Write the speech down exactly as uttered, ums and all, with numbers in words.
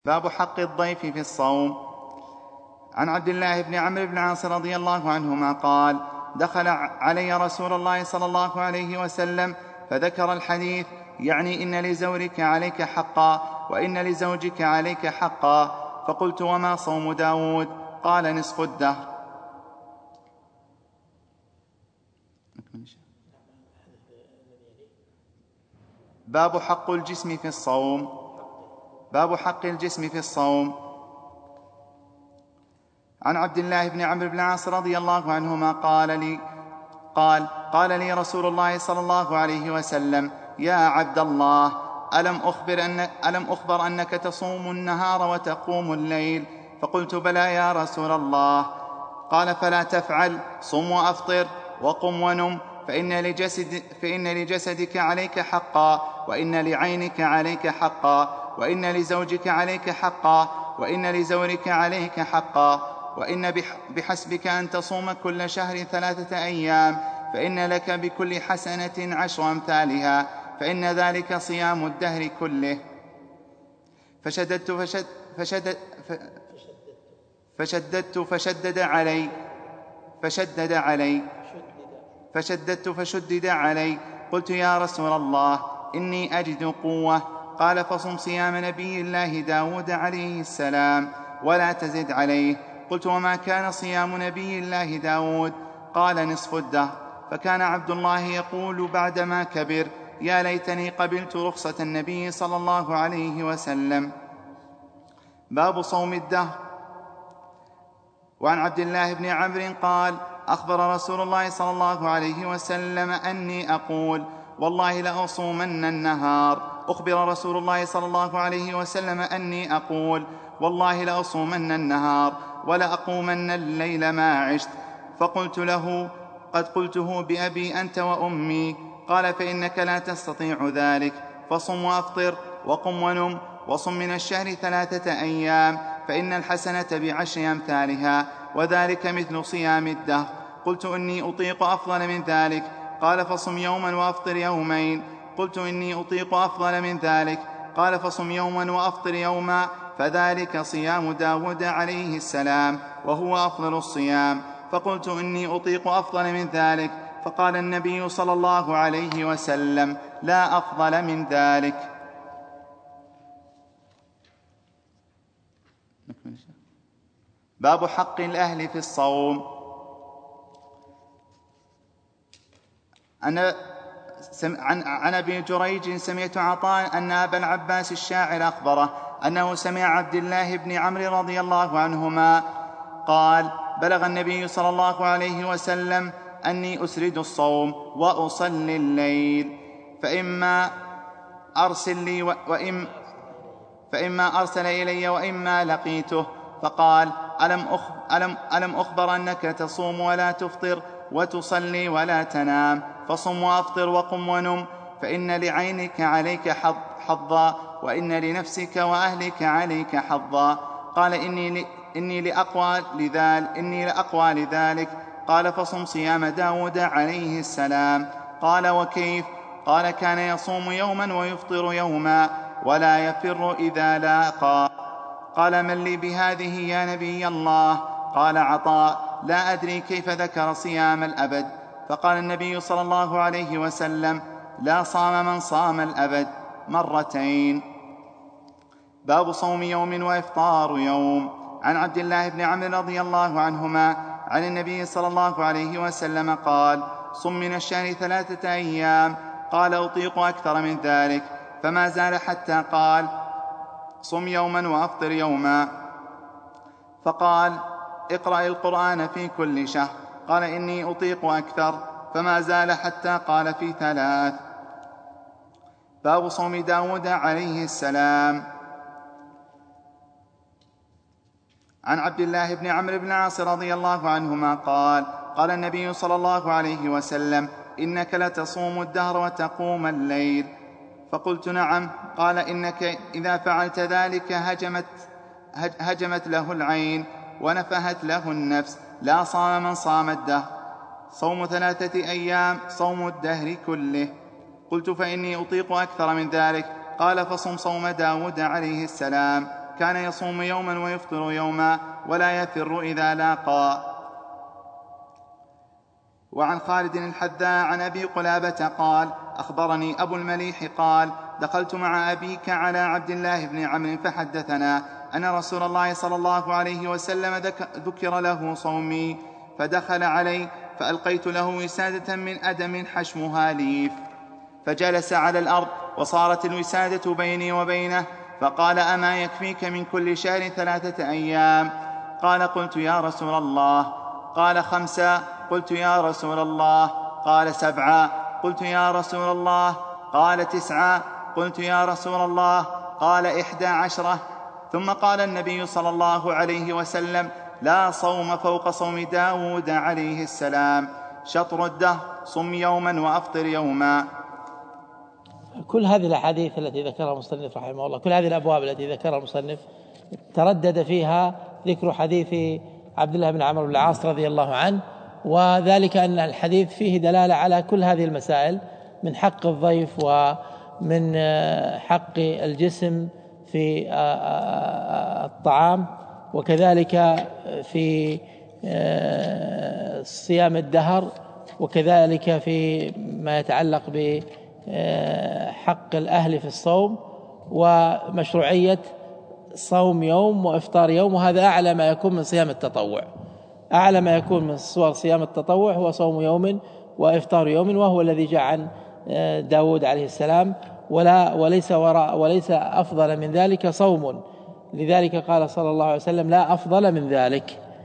باب حق الضيف في الصوم. عن عبد الله بن عمرو بن العاص رضي الله عنهما قال: دخل علي رسول الله صلى الله عليه وسلم فذكر الحديث، يعني إن لزورك عليك حقا وإن لزوجك عليك حقا. فقلت: وما صوم داود؟ قال: نصف الدهر. باب حق الجسم في الصوم. باب حق الجسم في الصوم. عن عبد الله بن عمرو بن العاص رضي الله عنهما قال لي قال قال لي رسول الله صلى الله عليه وسلم: يا عبد الله، ألم أخبر, أن ألم أخبر أنك تصوم النهار وتقوم الليل؟ فقلت: بلى يا رسول الله. قال: فلا تفعل، صم وأفطر وقم ونم، فإن, لجسد فإن لجسدك عليك حقا، وإن لعينك عليك حقا، وإن لزوجك عليك حقا، وإن لزورك عليك حقا، وإن بحسبك أن تصوم كل شهر ثلاثة أيام، فإن لك بكل حسنة عشر أمثالها، فإن ذلك صيام الدهر كله. فشددت فشد فشدد فشددت فشدد علي فشدد علي فشددت فشدد علي قلت: يا رسول الله، إني أجد قوة. قال: فصم صيام نبي الله داود عليه السلام ولا تزد عليه. قلت: وما كان صيام نبي الله داود؟ قال: نصف الدهر. فكان عبد الله يقول بعدما كبر: يا ليتني قبلت رخصة النبي صلى الله عليه وسلم. باب صوم الدهر. وعن عبد الله بن عمرو قال: أخبر رسول الله صلى الله عليه وسلم أني أقول: والله لأصومن النهار. أخبر رسول الله صلى الله عليه وسلم أني أقول: والله لأصومن النهار ولأقومن الليل ما عشت. فقلت له: قد قلته بأبي أنت وأمي. قال: فإنك لا تستطيع ذلك، فصم وأفطر وقم ونم، وصم من الشهر ثلاثة أيام، فإن الحسنة بعشر أمثالها، وذلك مثل صيام الدهر. قلت: إني أطيق أفضل من ذلك. قال: فصم يوما وأفطر يومين. قلت: إني أطيق أفضل من ذلك. قال: فصم يوما وأفطر يوما، فذلك صيام داود عليه السلام، وهو أفضل الصيام. فقلت: إني أطيق أفضل من ذلك. فقال النبي صلى الله عليه وسلم: لا أفضل من ذلك. باب حق الأهل في الصوم. أنا عن, عن أبي جريج سمعت عطاء أن أبا العباس الشاعر أخبره أنه سمع عبد الله بن عمرو رضي الله عنهما قال: بلغ النبي صلى الله عليه وسلم أني أسرد الصوم وأصلي الليل، فإما أرسل لي وإم فإما أرسل إلي وإما لقيته. فقال: ألم, أخ... ألم... ألم أخبر أنك تصوم ولا تفطر وتصلي ولا تنام؟ فصم وأفطر وقم ونم، فإن لعينك عليك حظا، وإن لنفسك وأهلك عليك حظا. قال: إني, ل... إني, لأقوى لذلك إني لأقوى لذلك. قال: فصم صيام داود عليه السلام. قال: وكيف؟ قال: كان يصوم يوما ويفطر يوما ولا يفر إذا لاقى. قال: من لي بهذه يا نبي الله؟ قال عطاء: لا أدري كيف ذكر صيام الأبد. فقال النبي صلى الله عليه وسلم: لا صام من صام الأبد مرتين. باب صوم يوم وإفطار يوم. عن عبد الله بن عمرو رضي الله عنهما عن النبي صلى الله عليه وسلم قال: صم من الشهر ثلاثة أيام. قال: أطيق أكثر من ذلك. فما زال حتى قال: صم يوما وأفطر يوما. فقال: اقرأ القرآن في كل شهر. قال: إني أطيق أكثر. فما زال حتى قال: في ثلاث. باب صوم داود عليه السلام. عن عبد الله بن عمرو بن العاص رضي الله عنهما قال: قال النبي صلى الله عليه وسلم: إنك لتصوم الدهر وتقوم الليل. فقلت: نعم. قال: إنك إذا فعلت ذلك هجمت, هجمت له العين ونفهت له النفس. لا صام من صام الدهر. صوم ثلاثة أيام صوم الدهر كله. قلت: فإني أطيق أكثر من ذلك. قال: فصم صوم داود عليه السلام. كان يصوم يوما ويفطر يوما ولا يفر إذا لاقى. وعن خالد الحذاء عن أبي قلابة قال أخبرني أبو المليح قال دخلت مع أبيك على عبد الله بن عمرو فحدثنا أن رسول الله صلى الله عليه وسلم ذكر له صومي، فدخل علي فألقيت له وسادة من أدم حشمها ليف، فجلس على الأرض وصارت الوسادة بيني وبينه، فقال أما يكفيك من كل شهر ثلاثة أيام؟ قال قلت يا رسول الله. قال خمسة. قلت يا رسول الله. قال سبعة. قلت يا رسول الله. قال تسعة. قلت يا رسول الله. قال إحدى عشرة. ثم قال النبي صلى الله عليه وسلم لا صوم فوق صوم داود عليه السلام، شطر الدهر، صم يوما وأفطر يوما. كل هذه الأحاديث التي ذكرها المصنف رحمه الله، كل هذه الأبواب التي ذكرها المصنف تردد فيها ذكر حديث عبد الله بن عمرو بن العاص رضي الله عنه، وذلك أن الحديث فيه دلالة على كل هذه المسائل من حق الضيف ومن حق الجسم في الطعام، وكذلك في صيام الدهر، وكذلك في ما يتعلق بحق الأهل في الصوم، ومشروعية صوم يوم وإفطار يوم. وهذا أعلى ما يكون من صيام التطوع، أعلى ما يكون من صور صيام التطوع هو صوم يوم وإفطار يوم، وهو الذي جاء عن داود عليه السلام، ولا وليس وراء وليس أفضل من ذلك صوم. لذلك قال صلى الله عليه وسلم لا أفضل من ذلك.